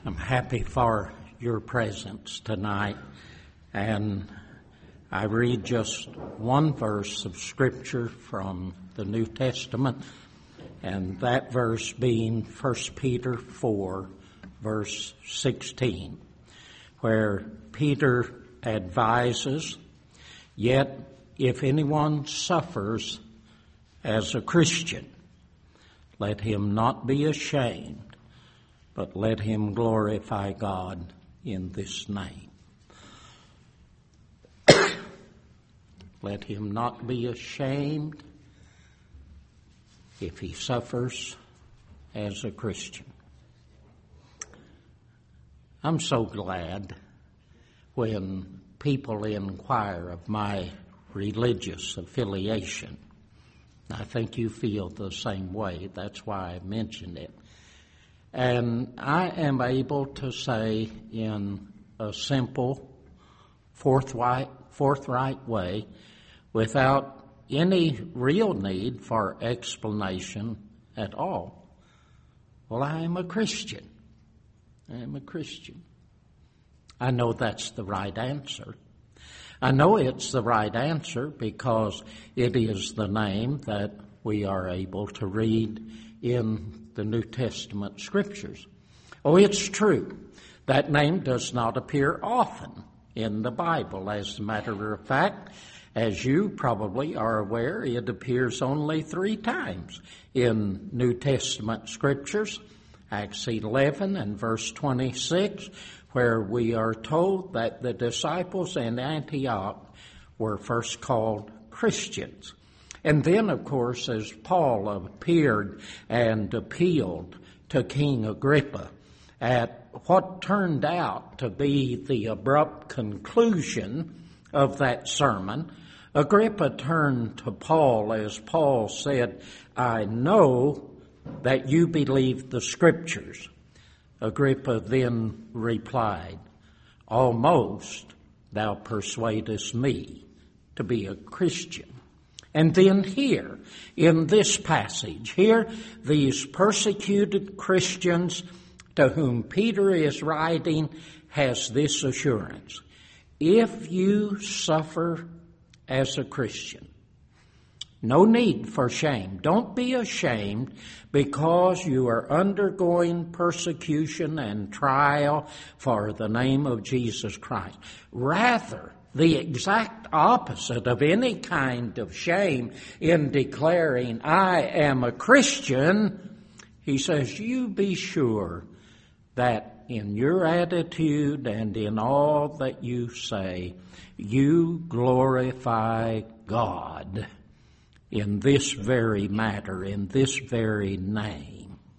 I'm happy for your presence tonight, and I read just one verse of Scripture from the New Testament, and that verse being 1 Peter 4, verse 16, where Peter advises, "Yet if anyone suffers as a Christian, let him not be ashamed, but let him glorify God in this name." Let him not be ashamed if he suffers as a Christian. I'm so glad when people inquire of my religious affiliation. I think you feel the same way. That's why I mentioned it. And I am able to say in a simple, forthright way, without any real need for explanation at all, well, I am a Christian. I am a Christian. I know that's the right answer. I know it's the right answer because it is the name that we are able to read in the New Testament Scriptures. Oh, it's true. That name does not appear often in the Bible. As a matter of fact, as you probably are aware, it appears only 3 times in New Testament Scriptures. Acts 11 and verse 26, where we are told that the disciples in Antioch were first called Christians. And then, of course, as Paul appeared and appealed to King Agrippa at what turned out to be the abrupt conclusion of that sermon, Agrippa turned to Paul as Paul said, "I know that you believe the Scriptures." Agrippa then replied, "Almost thou persuadest me to be a Christian." And then here, in this passage, here these persecuted Christians to whom Peter is writing has this assurance: if you suffer as a Christian, no need for shame. Don't be ashamed because you are undergoing persecution and trial for the name of Jesus Christ. Rather, the exact opposite of any kind of shame in declaring, "I am a Christian," he says, you be sure that in your attitude and in all that you say, you glorify God in this very matter, in this very name.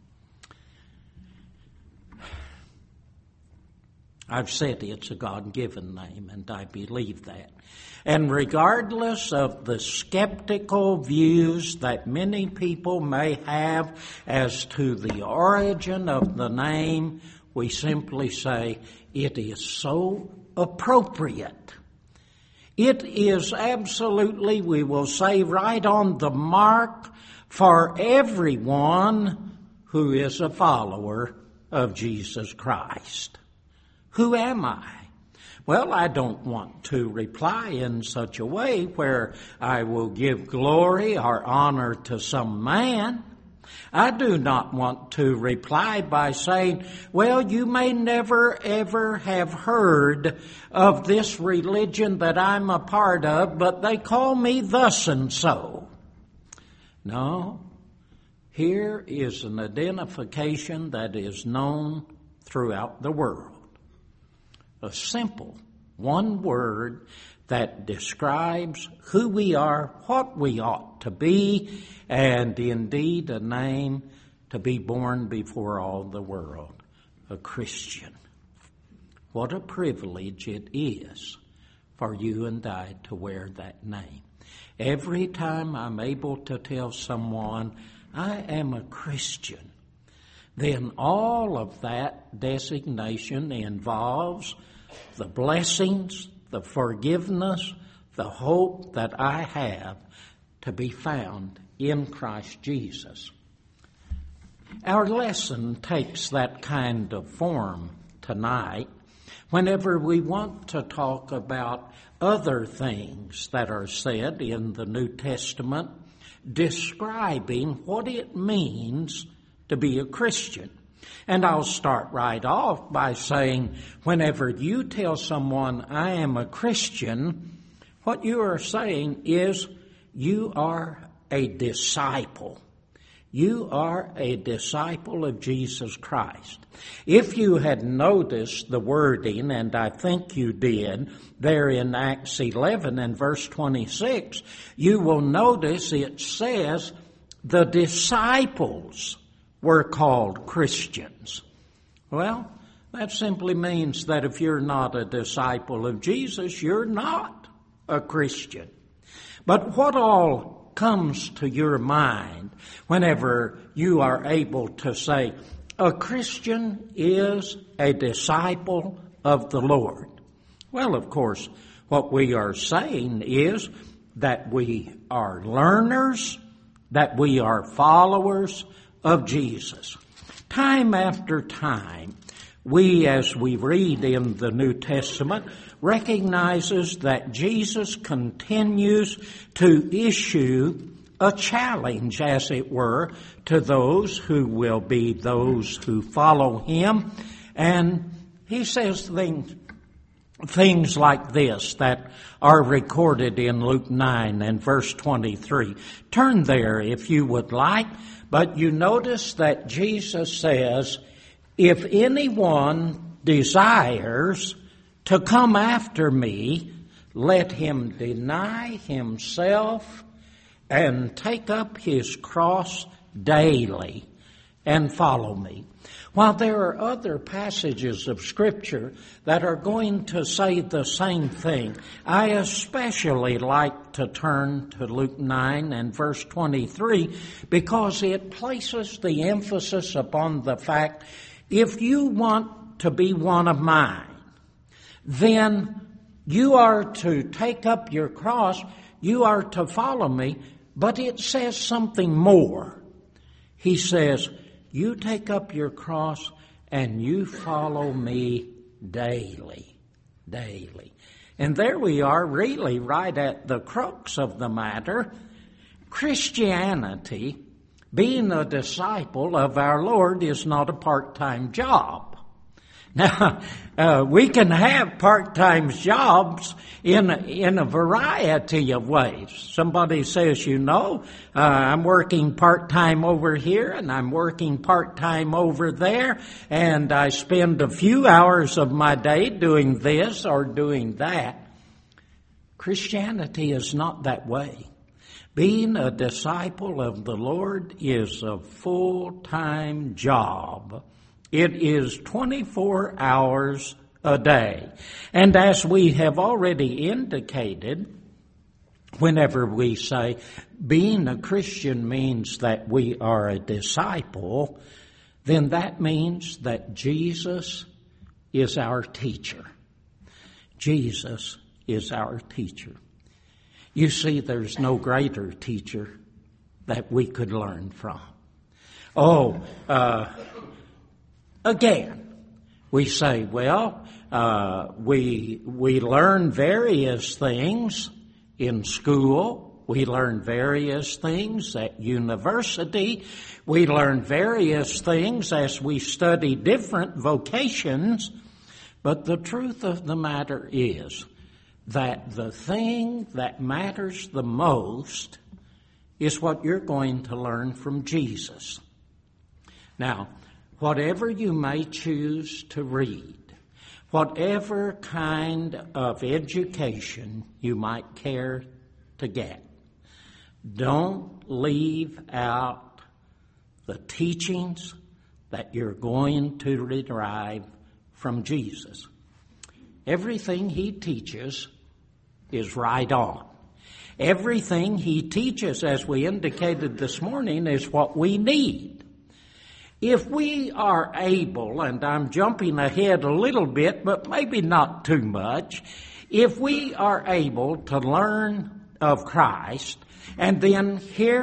I've said it's a God-given name, and I believe that. And regardless of the skeptical views that many people may have as to the origin of the name, we simply say it is so appropriate. It is absolutely, we will say, right on the mark for everyone who is a follower of Jesus Christ. Who am I? Well, I don't want to reply in such a way where I will give glory or honor to some man. I do not want to reply by saying, well, you may never ever have heard of this religion that I'm a part of, but they call me thus and so. No, here is an identification that is known throughout the world. A simple one word that describes who we are, what we ought to be, and indeed a name to be born before all the world, a Christian. What a privilege it is for you and I to wear that name. Every time I'm able to tell someone, I am a Christian, then all of that designation involves the blessings, the forgiveness, the hope that I have to be found in Christ Jesus. Our lesson takes that kind of form tonight whenever we want to talk about other things that are said in the New Testament describing what it means to be a Christian. And I'll start right off by saying, whenever you tell someone, I am a Christian, what you are saying is you are a disciple. You are a disciple of Jesus Christ. If you had noticed the wording, and I think you did, there in Acts 11 and verse 26, you will notice it says the disciples were called Christians. Well, that simply means that if you're not a disciple of Jesus, you're not a Christian. But what all comes to your mind whenever you are able to say, a Christian is a disciple of the Lord? Well, of course, what we are saying is that we are learners, that we are followers of Jesus. Time after time, we, as we read in the New Testament, recognizes that Jesus continues to issue a challenge, as it were, to those who will be those who follow him. And he says things like this that are recorded in Luke 9 and verse 23. Turn there if you would like, but you notice that Jesus says, if anyone desires to come after me, let him deny himself and take up his cross daily and follow me. While there are other passages of Scripture that are going to say the same thing, I especially like to turn to Luke 9 and verse 23 because it places the emphasis upon the fact, if you want to be one of mine, then you are to take up your cross, you are to follow me, but it says something more. He says, you take up your cross and you follow me daily, daily. And there we are, really right at the crux of the matter. Christianity, being a disciple of our Lord, is not a part-time job. Now, we can have part-time jobs in a variety of ways. Somebody says, I'm working part-time over here and I'm working part-time over there, and I spend a few hours of my day doing this or doing that. Christianity is not that way. Being a disciple of the Lord is a full-time job. It is 24 hours a day. And as we have already indicated, whenever we say being a Christian means that we are a disciple, then that means that Jesus is our teacher. Jesus is our teacher. You see, there's no greater teacher that we could learn from. Again, we say, we learn various things in school. We learn various things at university. We learn various things as we study different vocations. But the truth of the matter is that the thing that matters the most is what you're going to learn from Jesus. Now, whatever you may choose to read, whatever kind of education you might care to get, don't leave out the teachings that you're going to derive from Jesus. Everything he teaches is right on. Everything he teaches, as we indicated this morning, is what we need. If we are able, and I'm jumping ahead a little bit, but maybe not too much, if we are able to learn of Christ and then hear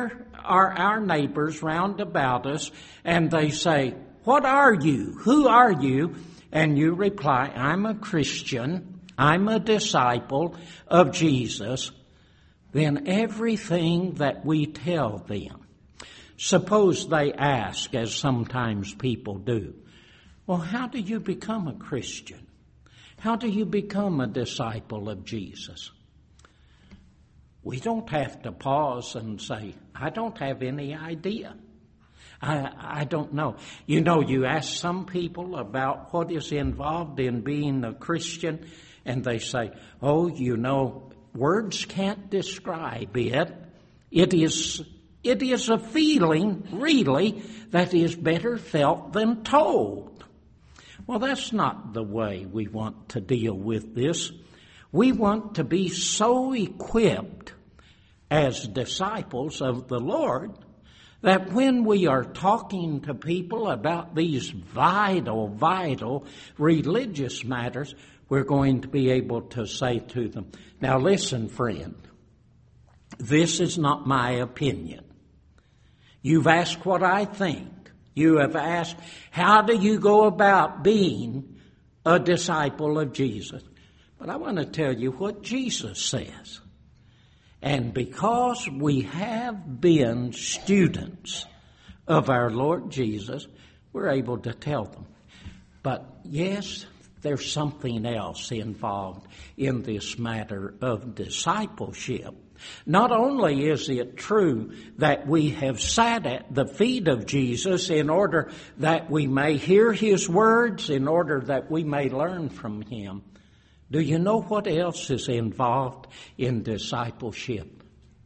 are our neighbors round about us, and they say, "What are you? Who are you?" And you reply, "I'm a Christian. I'm a disciple of Jesus." Then everything that we tell them, suppose they ask, as sometimes people do, "Well, how do you become a Christian? How do you become a disciple of Jesus?" We don't have to pause and say, "I don't have any idea. I don't know." You know, you ask some people about what is involved in being a Christian, and they say, "Oh, you know, words can't describe it. It is a feeling, really, that is better felt than told." Well, that's not the way we want to deal with this. We want to be so equipped as disciples of the Lord that when we are talking to people about these vital religious matters, we're going to be able to say to them, "Now listen, friend, this is not my opinion. You've asked what I think. You have asked, how do you go about being a disciple of Jesus? But I want to tell you what Jesus says. And because we have been students of our Lord Jesus, we're able to tell them. But yes, there's something else involved in this matter of discipleship. Not only is it true that we have sat at the feet of Jesus in order that we may hear his words, in order that we may learn from him. Do you know what else is involved in discipleship?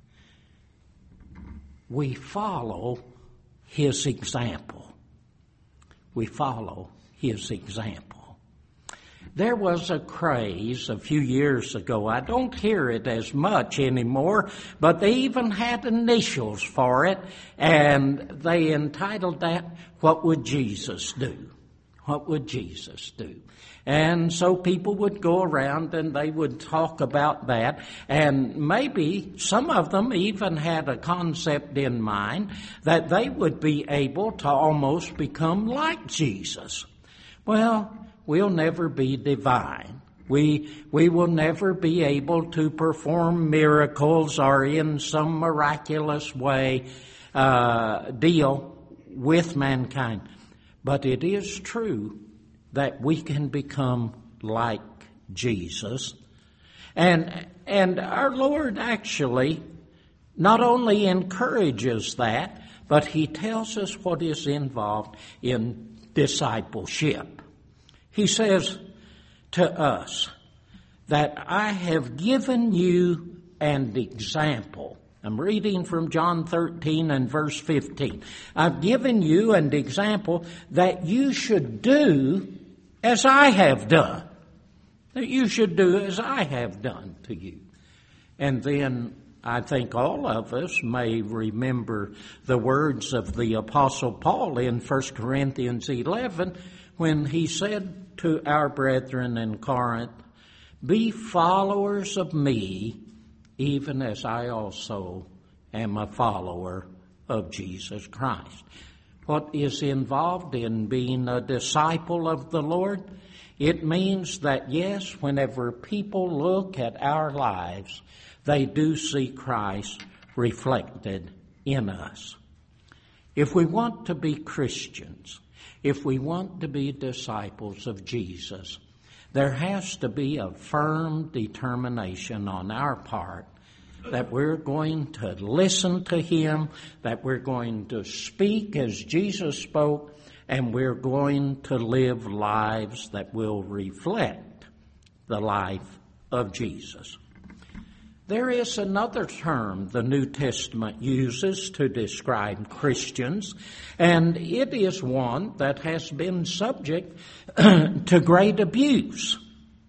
We follow his example. We follow his example. There was a craze a few years ago. I don't hear it as much anymore, but they even had initials for it, and they entitled that, "What Would Jesus Do?" What would Jesus do? And so people would go around and they would talk about that, and maybe some of them even had a concept in mind that they would be able to almost become like Jesus. Well, we'll never be divine. We will never be able to perform miracles or in some miraculous way deal with mankind. But it is true that we can become like Jesus. And our Lord actually not only encourages that, but he tells us what is involved in discipleship. He says to us that I have given you an example. I'm reading from John 13 and verse 15. I've given you an example that you should do as I have done. That you should do as I have done to you. And then I think all of us may remember the words of the Apostle Paul in 1 Corinthians 11 when he said to our brethren in Corinth, "Be followers of me, even as I also am a follower of Jesus Christ." What is involved in being a disciple of the Lord? It means that, yes, whenever people look at our lives, they do see Christ reflected in us. If we want to be Christians, if we want to be disciples of Jesus, there has to be a firm determination on our part that we're going to listen to him, that we're going to speak as Jesus spoke, and we're going to live lives that will reflect the life of Jesus. There is another term the New Testament uses to describe Christians, and it is one that has been subject to great abuse.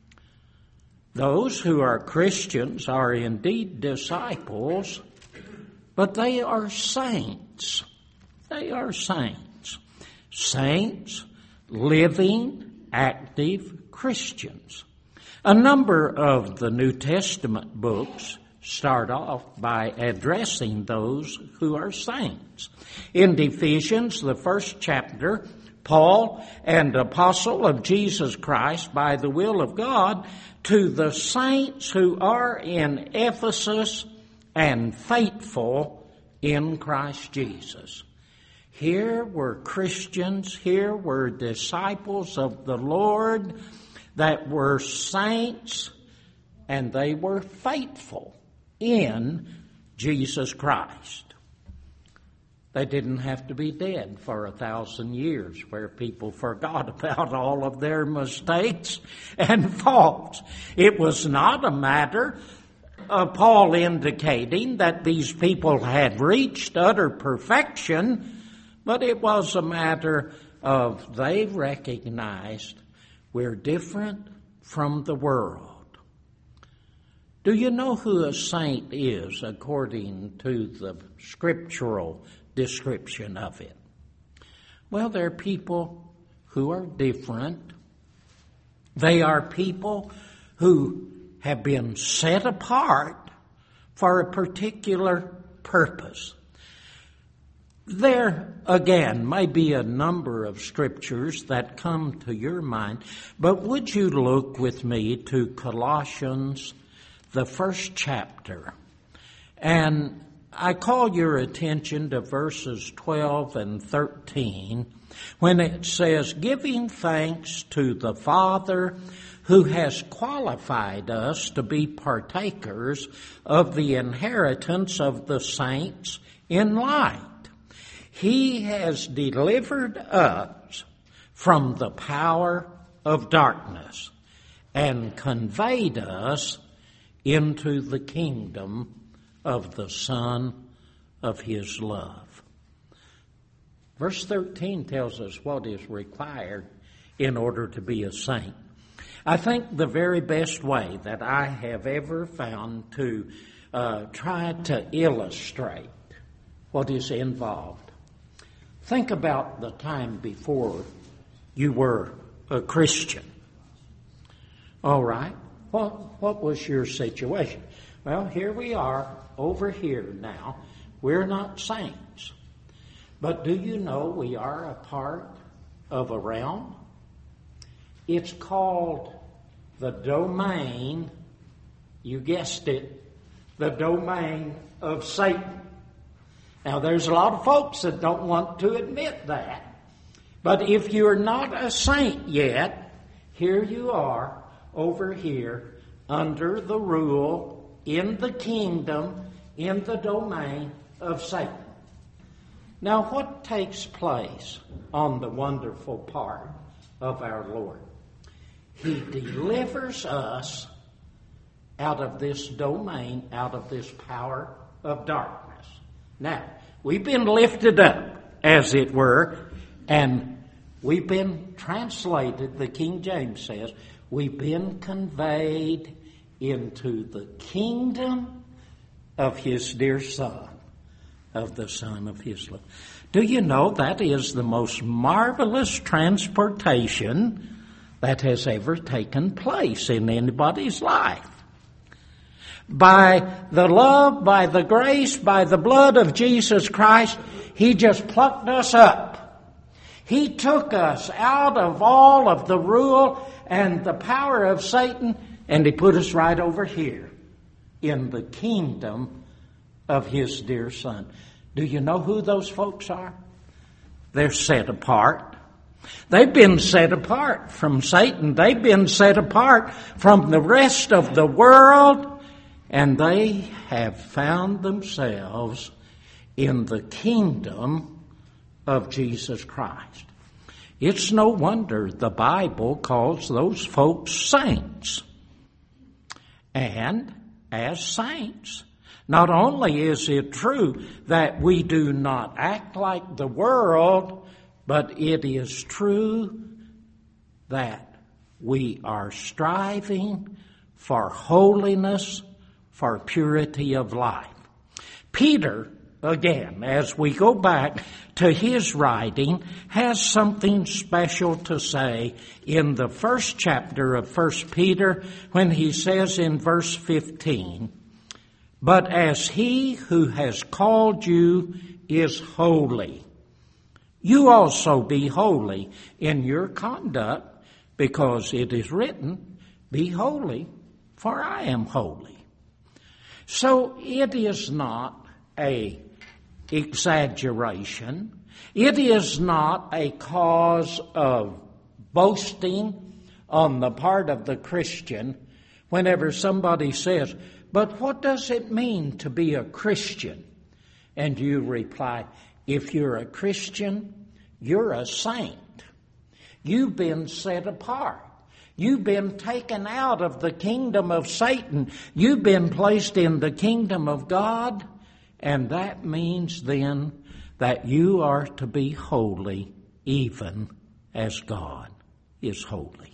Those who are Christians are indeed disciples, but they are saints. They are saints. Saints, living, active Christians. A number of the New Testament books start off by addressing those who are saints. In Ephesians, the first chapter, Paul, an apostle of Jesus Christ by the will of God, to the saints who are in Ephesus and faithful in Christ Jesus. Here were Christians, here were disciples of the Lord that were saints, and they were faithful in Jesus Christ. They didn't have to be dead for 1,000 years where people forgot about all of their mistakes and faults. It was not a matter of Paul indicating that these people had reached utter perfection, but it was a matter of they recognized we're different from the world. Do you know who a saint is according to the scriptural description of it? Well, they're people who are different. They are people who have been set apart for a particular purpose. There, again, may be a number of scriptures that come to your mind, but would you look with me to Colossians, the first chapter? And I call your attention to verses 12 and 13 when it says, giving thanks to the Father who has qualified us to be partakers of the inheritance of the saints in light. He has delivered us from the power of darkness and conveyed us into the kingdom of the Son of His love. Verse 13 tells us what is required in order to be a saint. I think the very best way that I have ever found to try to illustrate what is involved. Think about the time before you were a Christian. All right. What was your situation? Well, here we are over here now. We're not saints. But do you know we are a part of a realm? It's called the domain, you guessed it, the domain of Satan. Now, there's a lot of folks that don't want to admit that. But if you're not a saint yet, here you are over here under the rule, in the kingdom, in the domain of Satan. Now, what takes place on the wonderful part of our Lord? He delivers us out of this domain, out of this power of darkness. Now, we've been lifted up, as it were, and we've been translated, the King James says, we've been conveyed into the kingdom of His dear Son, of the Son of His love. Do you know that is the most marvelous transportation that has ever taken place in anybody's life? By the love, by the grace, by the blood of Jesus Christ, He just plucked us up. He took us out of all of the rule and the power of Satan, and He put us right over here in the kingdom of His dear Son. Do you know who those folks are? They're set apart. They've been set apart from Satan. They've been set apart from the rest of the world. And they have found themselves in the kingdom of Jesus Christ. It's no wonder the Bible calls those folks saints. And as saints, not only is it true that we do not act like the world, but it is true that we are striving for holiness, for purity of life. Peter, again, as we go back to his writing, has something special to say in the first chapter of 1 Peter when he says in verse 15, But as he who has called you is holy, you also be holy in your conduct, because it is written, be holy, for I am holy. So it is not a exaggeration. It is not a cause of boasting on the part of the Christian whenever somebody says, but what does it mean to be a Christian? And you reply, if you're a Christian, you're a saint. You've been set apart. You've been taken out of the kingdom of Satan. You've been placed in the kingdom of God. And that means then that you are to be holy even as God is holy.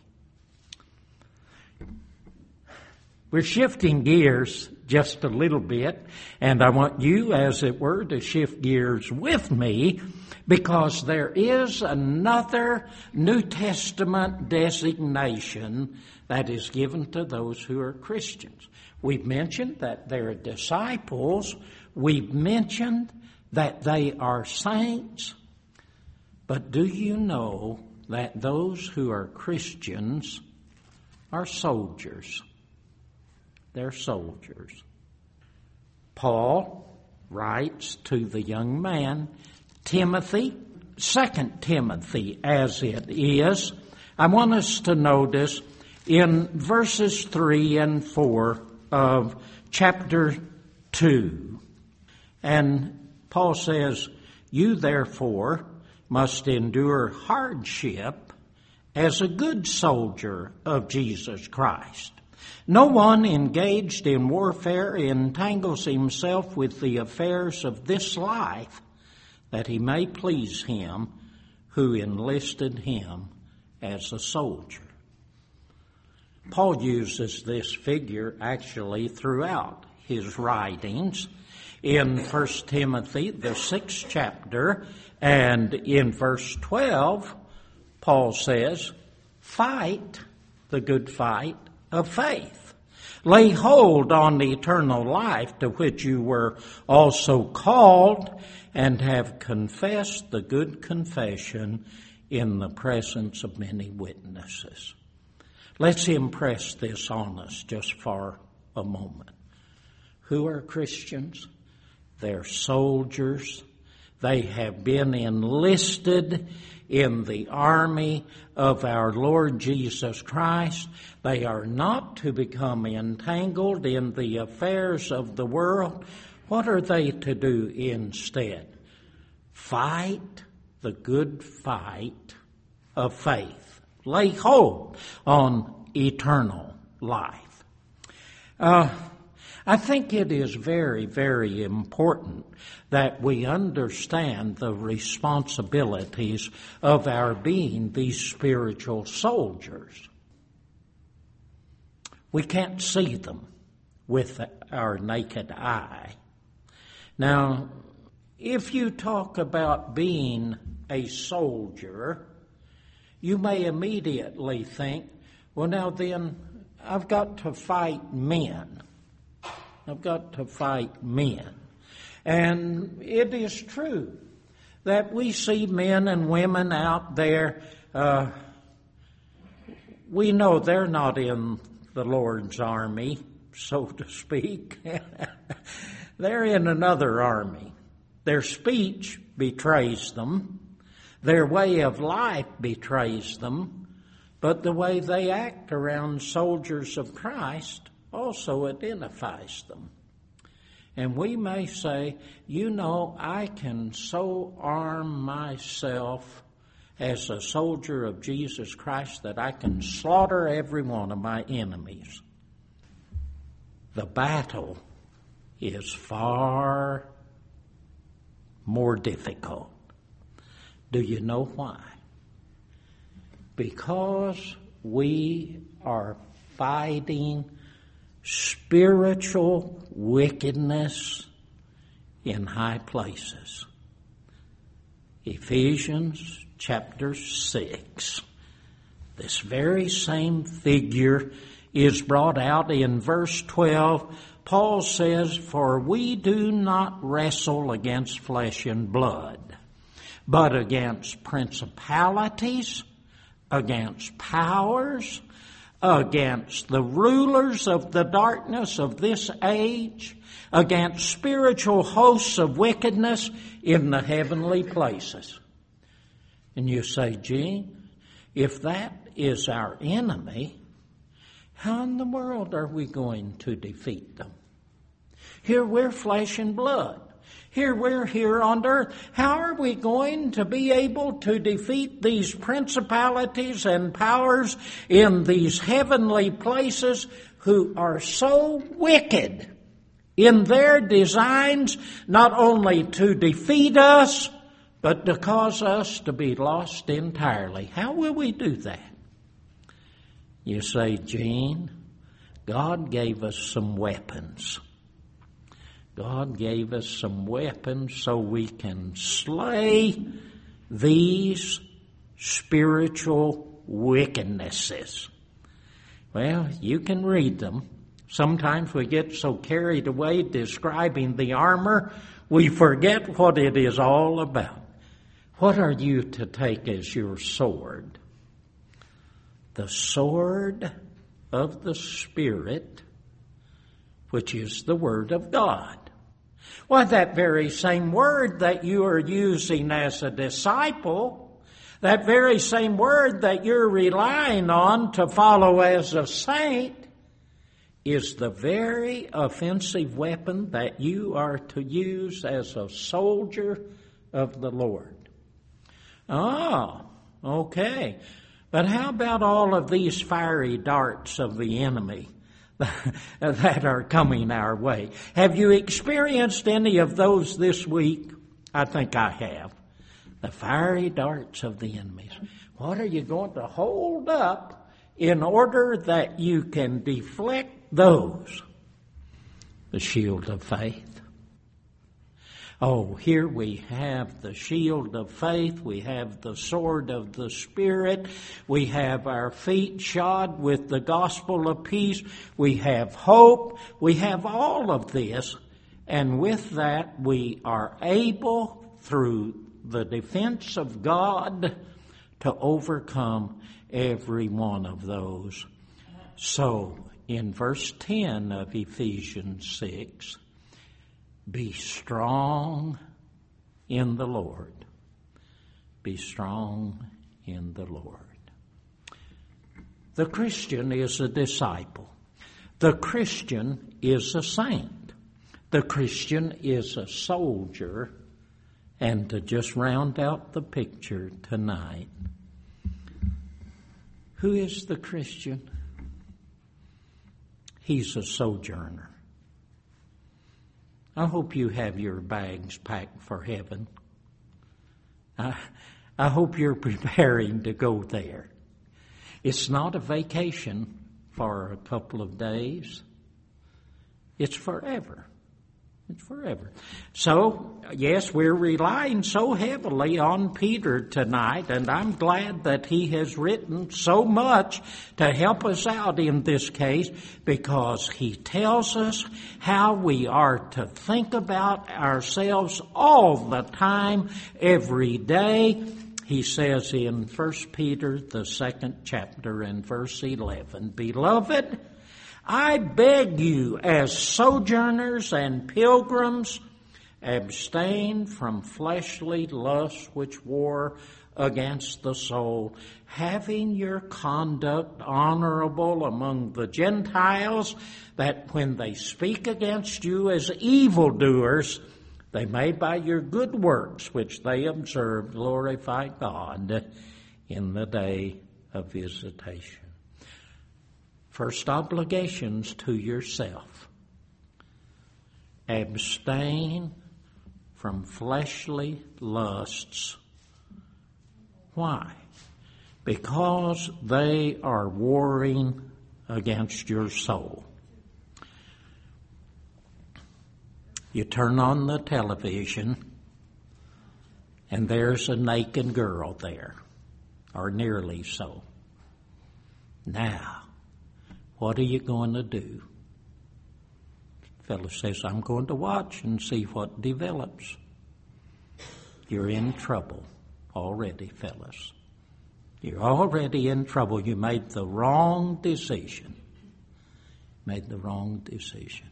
We're shifting gears just a little bit, and I want you, as it were, to shift gears with me, because there is another New Testament designation that is given to those who are Christians. We've mentioned that they're disciples. We've mentioned that they are saints. But do you know that those who are Christians are soldiers? They're soldiers. Paul writes to the young man, Timothy, 2 Timothy as it is. I want us to notice in verses 3 and 4 of chapter 2. And Paul says, you therefore must endure hardship as a good soldier of Jesus Christ. No one engaged in warfare entangles himself with the affairs of this life, that he may please him who enlisted him as a soldier. Paul uses this figure actually throughout his writings. In 1 Timothy, the 6th chapter, and in verse 12, Paul says, fight the good fight of faith. Lay hold on the eternal life to which you were also called, and have confessed the good confession in the presence of many witnesses. Let's impress this on us just for a moment. Who are Christians? They're soldiers. They have been enlisted in the army of our Lord Jesus Christ. They are not to become entangled in the affairs of the world. What are they to do instead? Fight the good fight of faith. Lay hold on eternal life. I think it is very, very important that we understand the responsibilities of our being these spiritual soldiers. We can't see them with our naked eye. Now, if you talk about being a soldier, you may immediately think, well, now then, I've got to fight men. I've got to fight men. And it is true that we see men and women out there. We know they're not in the Lord's army, so to speak. They're in another army. Their speech betrays them. Their way of life betrays them. But the way they act around soldiers of Christ also identifies them. And we may say, you know, I can so arm myself as a soldier of Jesus Christ that I can slaughter every one of my enemies. The battle is far more difficult. Do you know why? Because we are fighting spiritual wickedness in high places. Ephesians chapter 6. This very same figure is brought out in verse 12. Paul says, "For we do not wrestle against flesh and blood, but against principalities, against powers, against the rulers of the darkness of this age, against spiritual hosts of wickedness in the heavenly places." And you say, "Gene, if that is our enemy, how in the world are we going to defeat them? Here we're flesh and blood. Here we're here on earth. How are we going to be able to defeat these principalities and powers in these heavenly places who are so wicked in their designs, not only to defeat us, but to cause us to be lost entirely? How will we do that?" You say, "Gene, God gave us some weapons. God gave us some weapons so we can slay these spiritual wickednesses." Well, you can read them. Sometimes we get so carried away describing the armor, we forget what it is all about. What are you to take as your sword? The sword of the Spirit, which is the Word of God. Why, that very same word that you are using as a disciple, that very same word that you're relying on to follow as a saint, is the very offensive weapon that you are to use as a soldier of the Lord. Oh, okay. But how about all of these fiery darts of the enemy that are coming our way? Have you experienced any of those this week? I think I have. The fiery darts of the enemies. What are you going to hold up in order that you can deflect those? The shield of faith. Oh, here we have the shield of faith. We have the sword of the Spirit. We have our feet shod with the gospel of peace. We have hope. We have all of this. And with that, we are able, through the defense of God, to overcome every one of those. So, in verse 10 of Ephesians 6, be strong in the Lord. Be strong in the Lord. The Christian is a disciple. The Christian is a saint. The Christian is a soldier. And to just round out the picture tonight, who is the Christian? He's a sojourner. I hope you have your bags packed for heaven. I hope you're preparing to go there. It's not a vacation for a couple of days. It's forever. It's forever. So, yes, we're relying so heavily on Peter tonight, and I'm glad that he has written so much to help us out in this case, because he tells us how we are to think about ourselves all the time, every day. He says in 1 Peter, the 2nd chapter and verse 11, "Beloved, I beg you, as sojourners and pilgrims, abstain from fleshly lusts which war against the soul, having your conduct honorable among the Gentiles, that when they speak against you as evildoers, they may by your good works which they observe glorify God in the day of visitation." First, obligations to yourself. Abstain from fleshly lusts. Why? Because they are warring against your soul. You turn on the television, and there's a naked girl there, or nearly so. Now, What are you going to do? The fellow says, I'm going to watch and see what develops. You're in trouble already, fellas. You're already in trouble. You made the wrong decision. Made the wrong decision.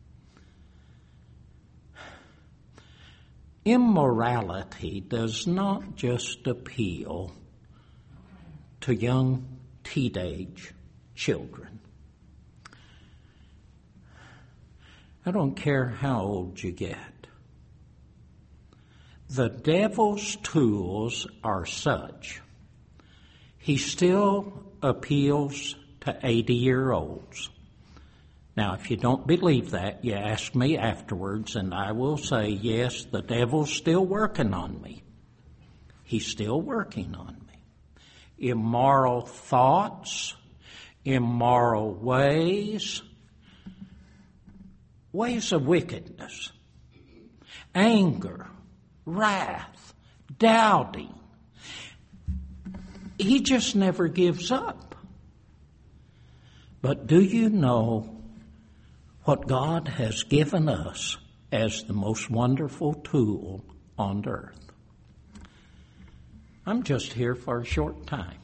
Immorality does not just appeal to young teenage children. I don't care how old you get. The devil's tools are such. He still appeals to 80-year-olds. Now, if you don't believe that, you ask me afterwards, and I will say, yes, the devil's still working on me. He's still working on me. Immoral thoughts, immoral ways of wickedness, anger, wrath, doubting. He just never gives up. But do you know what God has given us as the most wonderful tool on earth? I'm just here for a short time.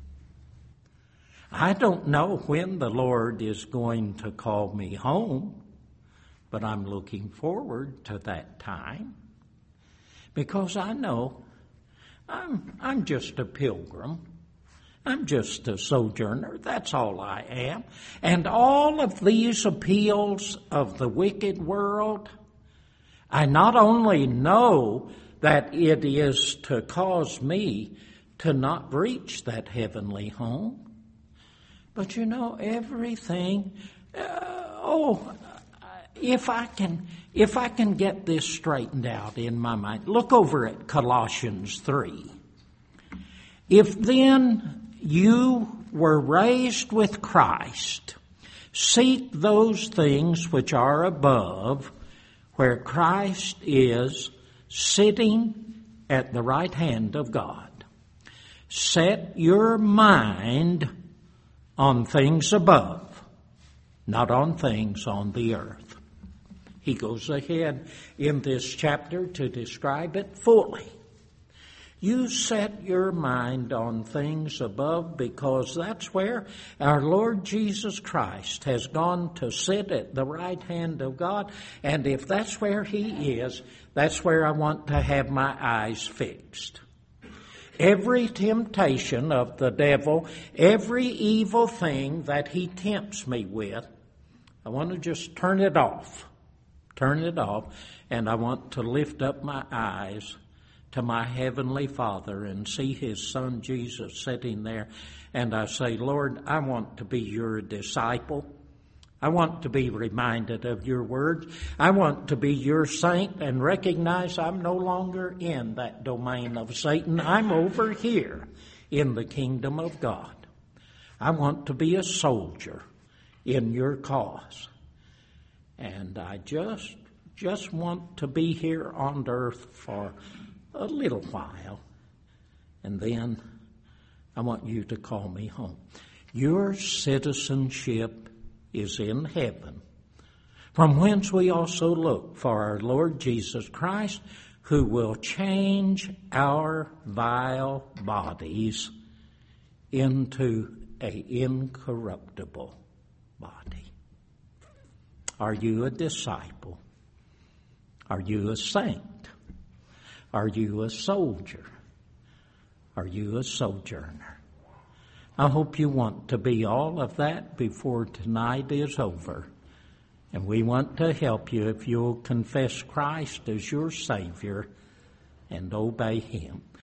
I don't know when the Lord is going to call me home, but I'm looking forward to that time because I know I'm just a pilgrim. I'm just a sojourner. That's all I am. And all of these appeals of the wicked world, I not only know that it is to cause me to not reach that heavenly home, but you know, everything, if I can get this straightened out in my mind, look over at Colossians 3. If then you were raised with Christ, seek those things which are above, where Christ is sitting at the right hand of God. Set your mind on things above, not on things on the earth. He goes ahead in this chapter to describe it fully. You set your mind on things above because that's where our Lord Jesus Christ has gone to sit at the right hand of God. And if that's where He is, that's where I want to have my eyes fixed. Every temptation of the devil, every evil thing that he tempts me with, I want to just turn it off. Turn it off, and I want to lift up my eyes to my Heavenly Father and see His Son Jesus sitting there. And I say, Lord, I want to be your disciple. I want to be reminded of your words. I want to be your saint and recognize I'm no longer in that domain of Satan. I'm over here in the kingdom of God. I want to be a soldier in your cause. And I just want to be here on earth for a little while, and then I want you to call me home. Your citizenship is in heaven, from whence we also look for our Lord Jesus Christ, who will change our vile bodies into an incorruptible body. Are you a disciple? Are you a saint? Are you a soldier? Are you a sojourner? I hope you want to be all of that before tonight is over. And we want to help you if you'll confess Christ as your Savior and obey Him.